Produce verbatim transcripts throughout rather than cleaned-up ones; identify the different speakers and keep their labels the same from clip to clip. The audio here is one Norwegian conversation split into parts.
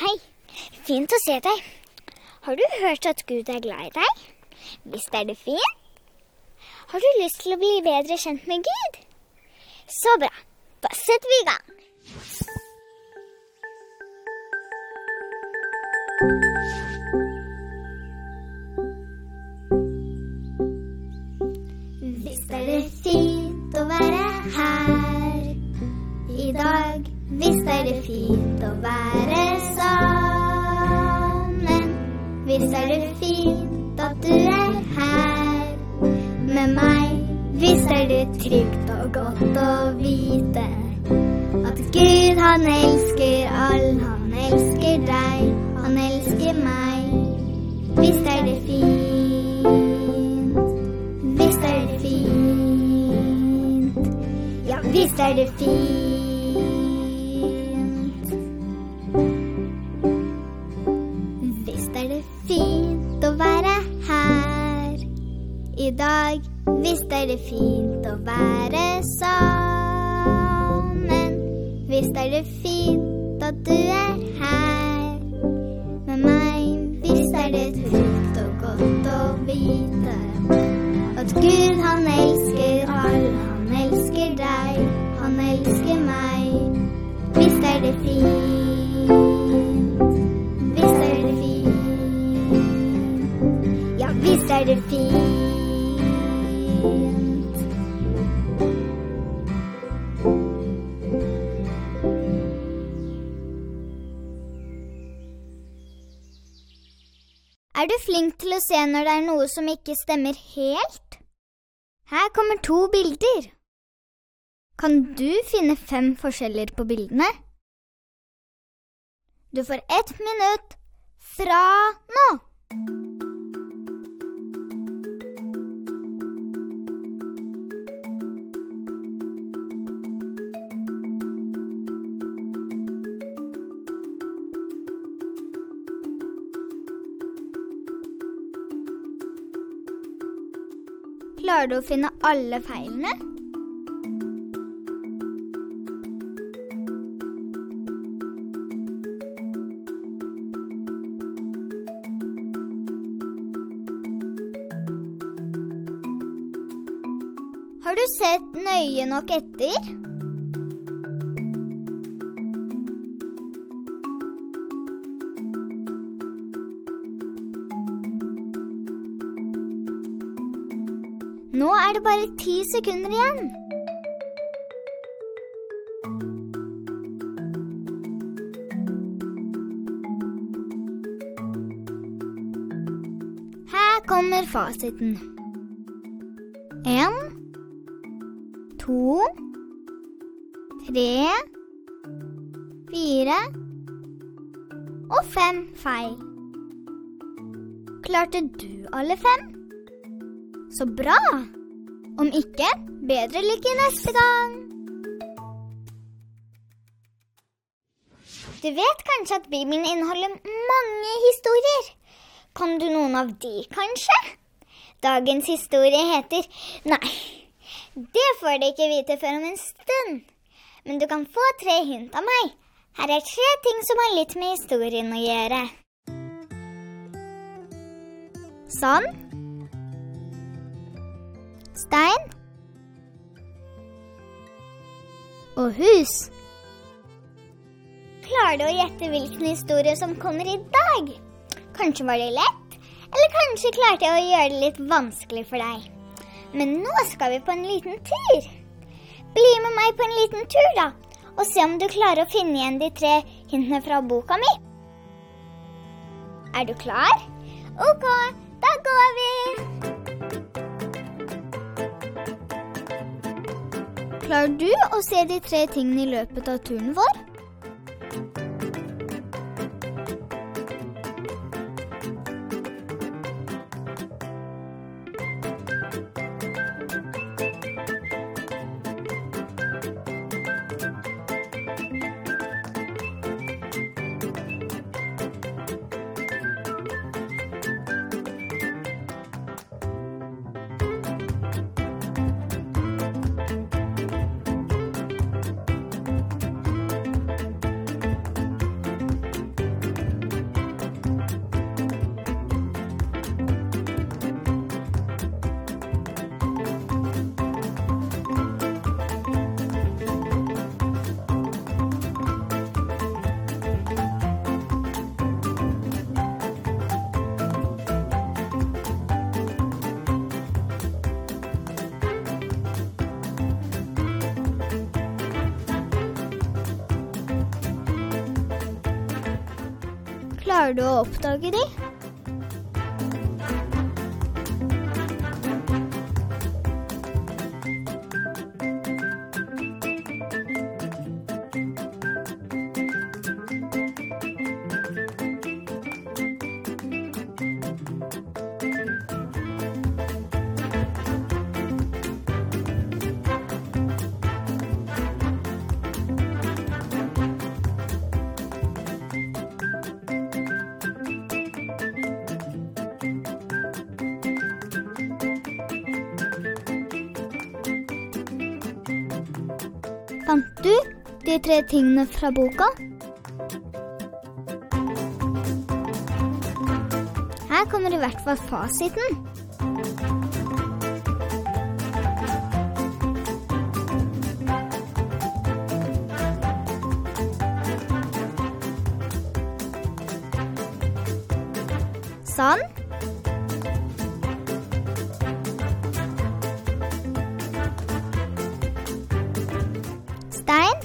Speaker 1: Hei, fint å se deg. Har du hørt at Gud er glad i deg? Visst er det fint? Har du lyst til å bli bedre kjent med Gud? Så bra, da setter vi i gang. Visst er det fint å være her i dag. Visst er det fint å være sammen. Visst er det fint at du er her med meg. Visst er det trygt og godt å vite at Gud, han elsker all, han elsker deg, han elsker meg. Visst er det fint, visst er det fint, ja, visst er det fint. Visst er det fint å være her i dag. Visst er det fint å være sammen. Visst er det fint at du er her med meg. Visst er det trygt og godt å vite at Gud, han elsker alle, han elsker deg, han elsker meg. Visst er det fint, visst er det fint, ja, visst er det fint. Er du flink til å se når det er noe som ikke stemmer helt? Her kommer to bilder. Kan du finne fem forskjeller på bildene? Du får ett minutt fra nå. Klarer du å finne alle feilene? Har du sett nøye nok etter? Nå er det bare ti sekunder igjen. Her kommer fasiten. En, to, tre, fire og fem feil. Klarte du alle fem? Så bra! Om ikke, bedre lykke neste gang! Du vet kanskje at Bibelen inneholder mange historier. Kan du noen av de, kanskje? Dagens historie heter Nei, det får du ikke vite før om en stund. Men du kan få tre hint av meg. Her er tre ting som har litt med historien å gjøre. Sand, stein og hus. Klarer du å gjette hvilken historie som kommer i dag? Kanskje var det lett, eller kanskje klarte jeg å gjøre det litt vanskelig for deg. Men nå skal vi på en liten tur. Bli med meg på en liten tur da, og se om du klarer å finne igjen de tre hintene fra boka mi. Er du klar? Ok, da går vi! Klarer du å se de tre tingene i løpet av turen vår? Klarer du å oppdage de? Fant du de tre tingene fra boka? Her kommer i hvert fall fasiten. Sand. Stein.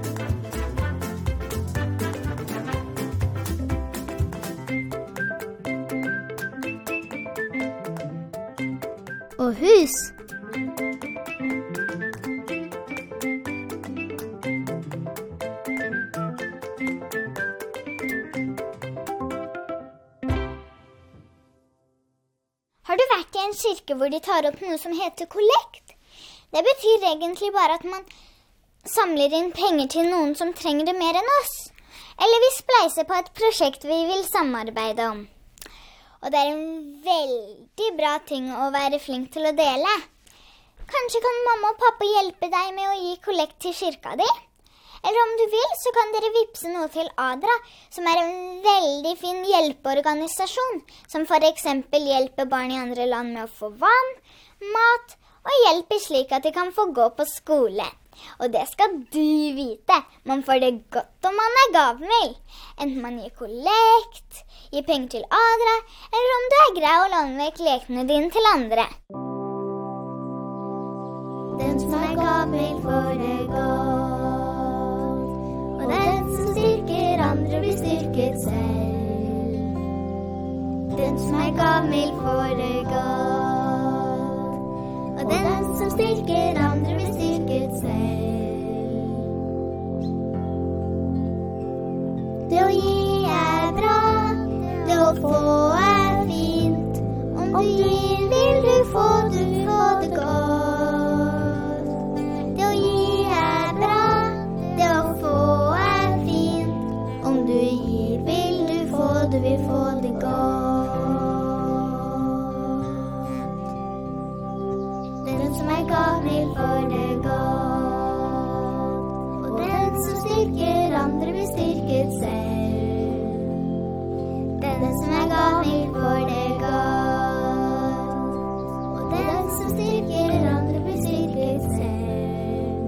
Speaker 1: Og hus. Har du vært i en kirke hvor de tar opp noe som heter kollekt? Det betyr egentlig bare at man samler inn penger til noen som trenger det mer enn oss. Eller vi spleiser på et prosjekt vi vil samarbeide om. Og det er en veldig bra ting å være flink til å dele. Kanskje kan mamma og pappa hjelpe deg med å gi kollekt til kirka di? Eller om du vil, så kan dere vippse noe til Adra, som er en veldig fin hjelpeorganisasjon, som for eksempel hjelper barn i andre land med å få vann, mat og hjelper slik at de kan få gå på skole. Og det skal du vite. Man får det godt om man er gavmild. Enten man gir kollekt, gir penger til Adra, eller om du er grei å låne vekk lekene dine til andre. Den som er gavmild får det godt, og den som styrker andre blir styrket selv. Den som er gavmild får det godt, og den som styrker andre blir styrket selv. Det å gi er bra, det å få er fint. Om du gir, vil du få, du får det godt. Det å gi er bra, det å få er fint. Om du gir, vil du få, du vil få det godt. Den som er gavmild får det godt, og den som styrker andre blir styrket selv. Den som er gavmild får det godt, og den som styrker andre blir styrket selv.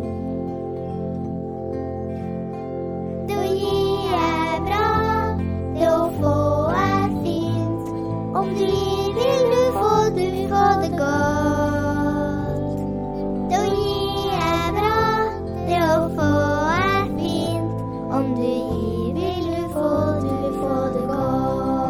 Speaker 1: Det å gi er bra, det å få er fint. Om du gir, vil du få, du vil få det godt. Det å gi er bra, det å få er fint. Om du gir, vil du få, du vil få det godt.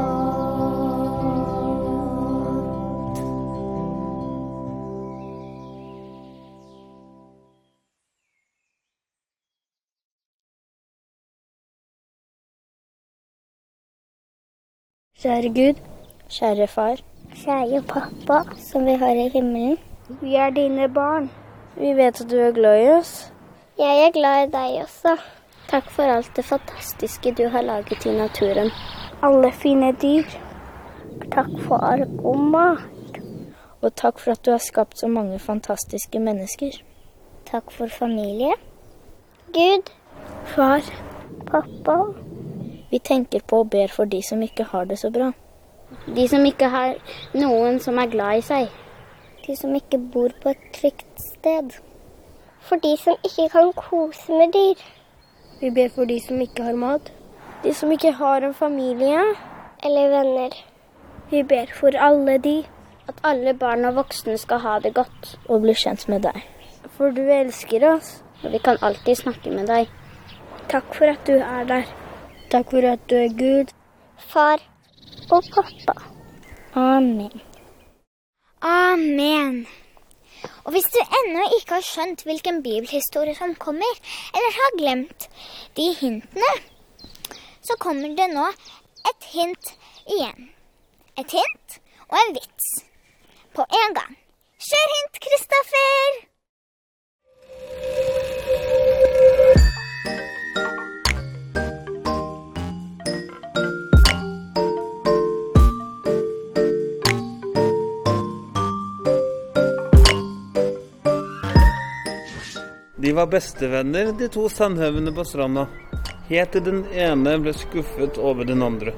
Speaker 2: Kjære Gud, kjære far,
Speaker 1: Kjære pappa, som vi har i himmelen.
Speaker 2: vi er dine barn. Vi vet at du er glad i oss.
Speaker 1: Jeg er glad i deg også.
Speaker 2: Takk for alt det fantastiske du har laget i naturen. Alle fine dyr.
Speaker 1: Takk for all god mat.
Speaker 2: Og takk for at du har skapt så mange fantastiske mennesker.
Speaker 1: Takk for familie. Gud,
Speaker 2: Far,
Speaker 1: pappa,
Speaker 2: vi tenker på og ber for de som ikke har det så bra.
Speaker 3: De som ikke har noen som er glad i seg.
Speaker 1: de som ikke bor på et trygt sted. For de som ikke kan kose med dyr.
Speaker 2: Vi ber for de som ikke har mat. De som ikke har en familie.
Speaker 1: Eller venner.
Speaker 2: Vi ber for alle de.
Speaker 3: At alle barn og voksne skal ha det godt.
Speaker 2: Og bli kjent med deg. For du elsker oss.
Speaker 3: Og vi kan alltid snakke med deg.
Speaker 2: Takk for at du er der. Takk for at du er Gud. far og pappa. Amen.
Speaker 1: Amen. Og hvis du ennå ikke har skjønt hvilken bibelhistorie som kommer, eller har glemt de hintene, så kommer det nå et hint igjen. Et hint og en vits. På en gang. Kjør hint, Kristoffer!
Speaker 4: De var bestevenner, de to sandhøvene på stranda. Helt til den ene ble skuffet over den andre.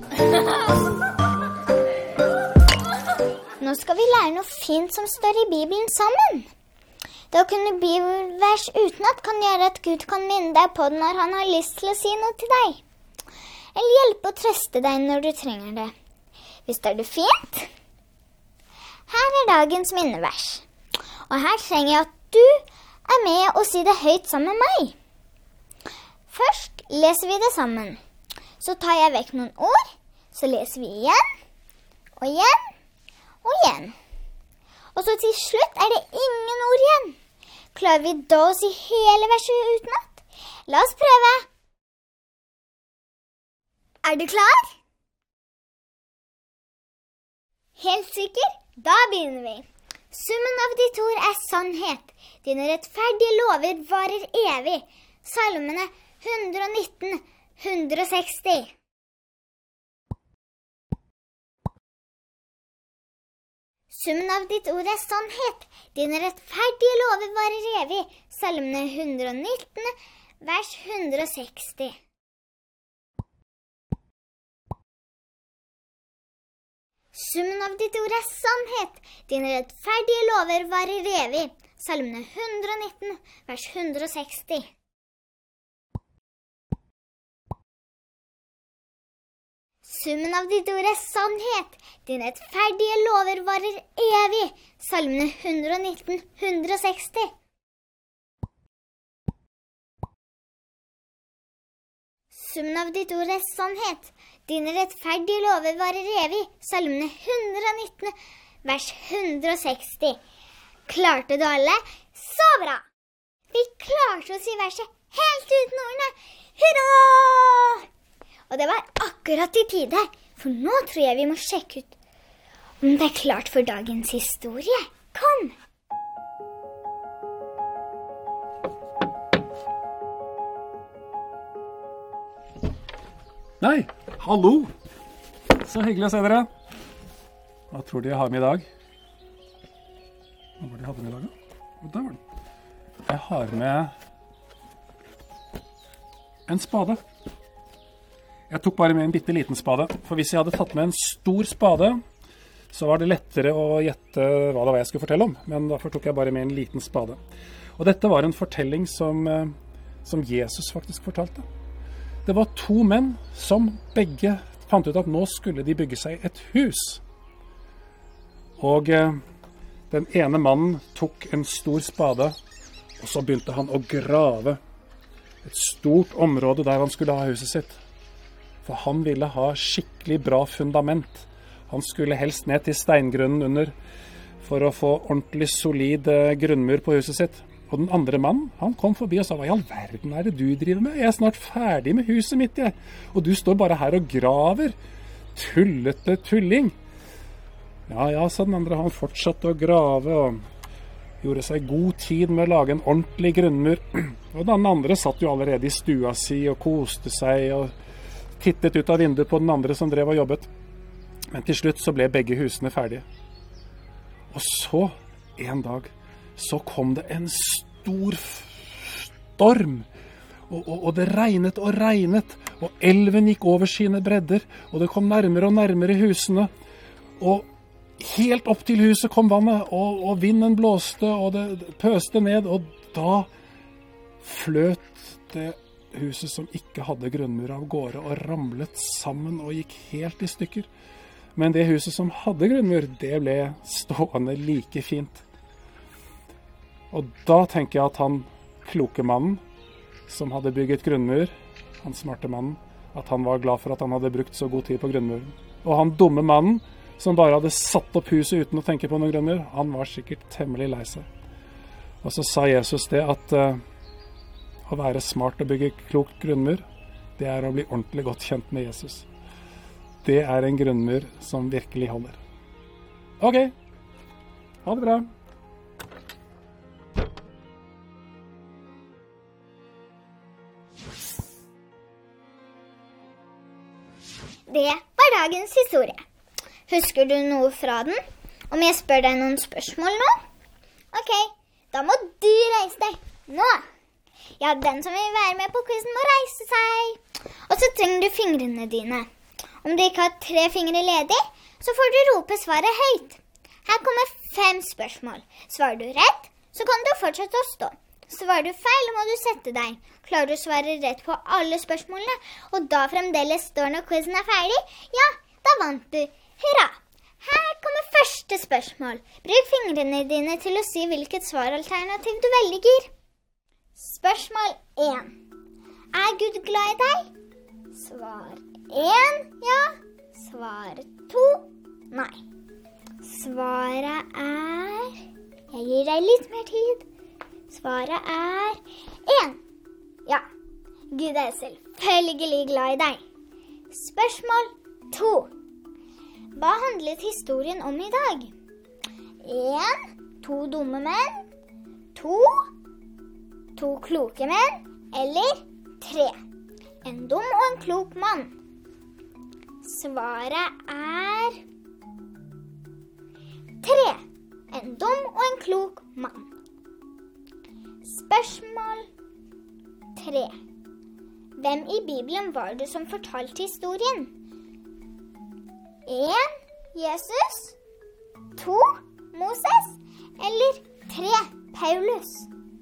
Speaker 1: Nå skal vi lære noe fint som står i Bibelen sammen. Det å kunne bibelvers utenat kan gjøre at Gud kan minne deg på det når han har lyst til å si noe til deg. Eller hjelpe å trøste deg når du trenger det. Visst er det fint? Her er dagens minnevers. Og her trenger jeg at du er med og si det høyt sammen med meg. Først leser vi det sammen. Så tar jeg vekk noen ord, så leser vi igjen, og igjen, og igjen. Og så til slutt er det ingen ord igjen. Klarer vi da å si hele verset utenat? La oss prøve. Er du klar? Helt sikker? Da begynner vi. Summen av ditt ord er sannhet. Dine rettferdige lover varer evig. Salmene hundre og nitten, hundre og seksti. Summen av ditt ord er sannhet. Dine rettferdige lover varer evig. Salmene hundre og nitten, vers hundre og seksti. Summen av ditt ord er sannhet. Dine rettferdige lover varer evig. Salmene hundre og nitten, vers hundre og seksti. Summen av ditt ord er sannhet. Dine rettferdige lover varer evig. Salmene hundre og nitten, hundre og seksti. Summen av ditt ord er sannhet. Dine rettferdige lover varer evig. Salmene hundre og nitten, vers hundre og seksti. Klarte du alle? Så bra! Vi klarte å si verset helt uten ordene. Hurra! Og det var akkurat i tide, for nå tror jeg vi må sjekke ut om det er klart for dagens historie. Kom!
Speaker 5: Nei, hallo! Så hyggelig å se dere. Hva tror du jeg har med i dag? Hva var det jeg hadde med i dag da? Og der var den. Jeg har med en spade. Jeg tok bare med en bitte liten spade, for hvis jeg hadde tatt med en stor spade, så var det lettere å gjette hva det var jeg skulle fortelle om, men derfor tok jeg bare med en liten spade. Og dette var en fortelling som, som Jesus faktisk fortalte. Det var to menn som begge fant ut at nå skulle de bygge seg et hus. Og den ene mannen tok en stor spade, og så begynte han å grave et stort område der han skulle ha huset sitt. For han ville ha skikkelig bra fundament. Han skulle helst ned til steingrunnen under for å få ordentlig solid grunnmur på huset sitt. Og den andre mannen, han kom forbi og sa, hva i all verden er det du driver med? Jeg er snart ferdig med huset mitt, jeg. Og du står bare her og graver. Tullete tulling. Ja, ja, sa den andre. Han fortsatte å grave og gjorde seg god tid med å lage en ordentlig grunnmur. Og den andre satt jo allerede i stua si og koste seg og tittet ut av vinduet på den andre som drev og jobbet. Men til slutt så ble begge husene ferdige. Og så, en dag, så kom det en stor storm. Og, og, og det regnet og regnet, og elven gikk over sine bredder, og det kom nærmere og nærmere husene. Og helt opp til huset kom vannet, og, og vinden blåste, og det pøste ned, og da fløt det huset som ikke hadde grunnmur av gårde og ramlet sammen og gikk helt i stykker. Men det huset som hadde grunnmur, det ble stående like fint. Og da tenker jeg at han kloke mannen som hadde bygget grunnmur, han smarte mannen, at han var glad for at han hadde brukt så god tid på grunnmuren. Og han dumme mannen, som bare hadde satt opp huset uten å tenke på noen grunnmur, han var sikkert temmelig lei seg. Og så sa Jesus det at uh, å være smart og bygge klok grunnmur, det er å bli ordentlig godt kjent med Jesus. Det er en grunnmur som virkelig holder. Ok, ha det bra.
Speaker 1: Det var dagens historie. Husker du noe fra den? Om jeg spør deg noen spørsmål nå? Ok, da må du reise deg nå. Ja, den som vil være med på quizen må reise seg. Og så trenger du fingrene dine. Om du ikke har tre fingre ledig, så får du rope svaret høyt. Her kommer fem spørsmål. Svarer du rett, så kan du fortsette å stå. Svarer du feil, må du sette deg. Klarer du å svare rett på alle spørsmålene, og da fremdeles står når quizen er ferdig, ja, da vant du. Hurra! Her kommer første spørsmål. Bruk fingrene dine til å si hvilket svaralternativ du velger. Spørsmål én. Er Gud glad i deg? Svar én, ja. Svar to, nei. Svaret er... Jeg gir deg litt mer tid. Svaret er én. Ja, Gud er selvfølgelig glad i deg. Spørsmål to. Hva handlet historien om i dag? En, to dumme menn. To, to kloke menn. Eller tre. En dum og en klok mann. Svaret er tre. En dum og en klok mann. Spørsmål tre. Hvem i Bibelen var det som fortalte historien? En, Jesus. To, Moses. Eller tre, Paulus.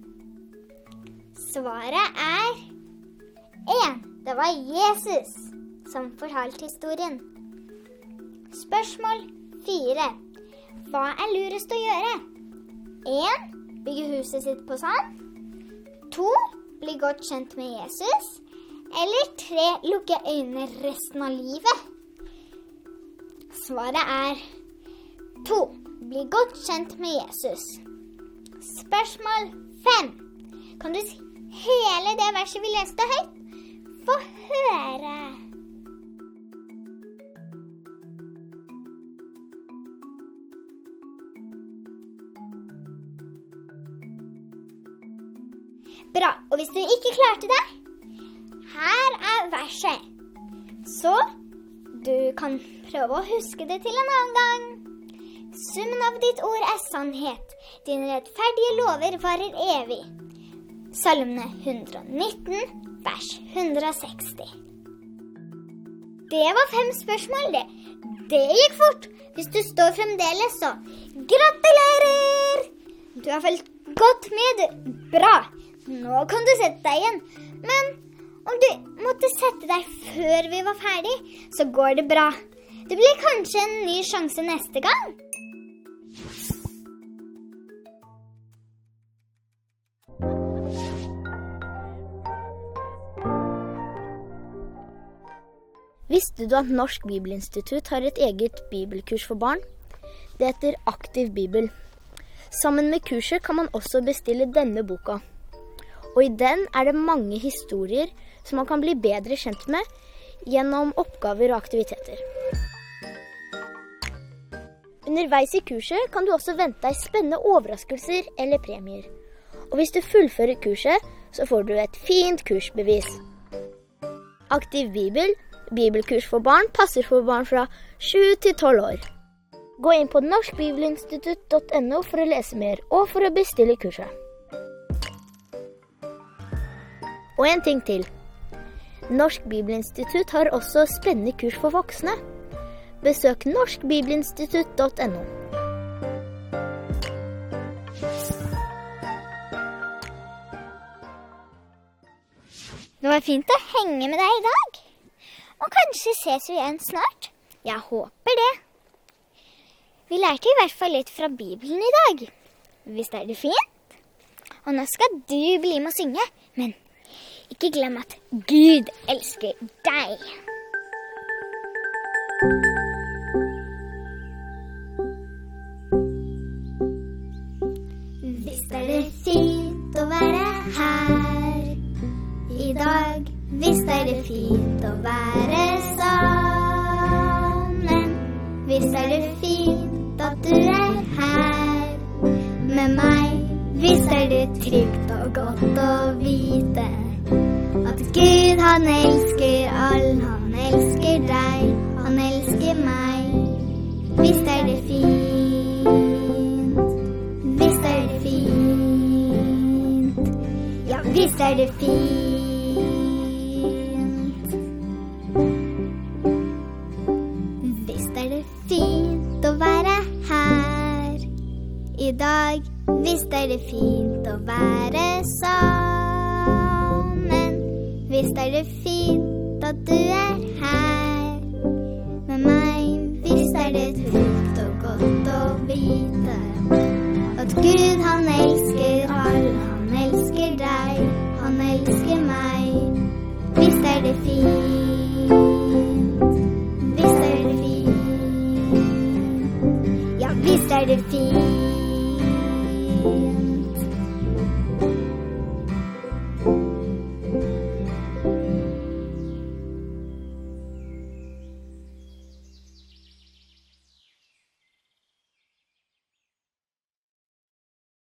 Speaker 1: Svaret er en. Det var Jesus som fortalte historien. Spørsmål fire. Hva er lurest å gjøre? En, bygge huset sitt på sand. To, bli godt kjent med Jesus. Eller tre, lukke øynene resten av livet. Svaret er to, bli godt kjent med Jesus. Spørsmål fem. Kan du si hele det verset vi leste høyt? Få høre. Bra, og hvis du ikke klarte det, her er verset. Så du kan prøve å huske det til en annen gang. Summen av ditt ord er sannhet. Dine rettferdige lover varer evig. Salmene hundre og nitten, vers hundre og seksti. Det var fem spørsmål, det. Det gikk fort. Hvis du står fremdeles, så gratulerer! Du har fulgt godt med. Bra. Nå kan du sette deg igjen. Men om du måtte sette deg før vi var ferdig, så går det bra. Det blir kanskje en ny sjanse neste gang.
Speaker 2: Visste du at Norsk Bibelinstitutt har et eget bibelkurs for barn? Det heter Aktiv Bibel. Sammen med kurset kan man også bestille denne boka. Og i den er det mange historier som man kan bli bedre kjent med gjennom oppgaver og aktiviteter. Underveis i kurset kan du også vente deg spennende overraskelser eller premier. Og hvis du fullfører kurset, så får du et fint kursbevis. Aktiv Bibel, bibelkurs for barn, passer for barn fra sju til tolv år. Gå inn på norsk bibelinstitutt punktum no for å lese mer og for å bestille kurset. Og en ting til. Norsk Bibelinstitutt har også spennende kurs for voksne. Besøk norsk bibelinstitutt punktum no.
Speaker 1: Det var fint å henge med deg i dag. Og kanskje ses vi igjen snart. Jeg håper det. Vi lærte i hvert fall litt fra Bibelen i dag. Visst er det fint? Og nå skal du bli med å synge, men ikke glem at Gud elsker deg. Visst er det fint å være her i dag. Visst er det fint å være sammen. Visst er det fint at du er her med meg. Visst er det trygt og godt å vite at Gud, han elsker alle, han elsker deg, han elsker meg. Visst er det fint, visst er det fint, ja, visst er det fint. Visst er det fint å være her i dag. Visst er det fint å være sammen. Visst er det fint at du er her med meg. Visst er det trygt og godt å vite at Gud, han elsker alle, han elsker deg, han elsker meg. Visst er det fint.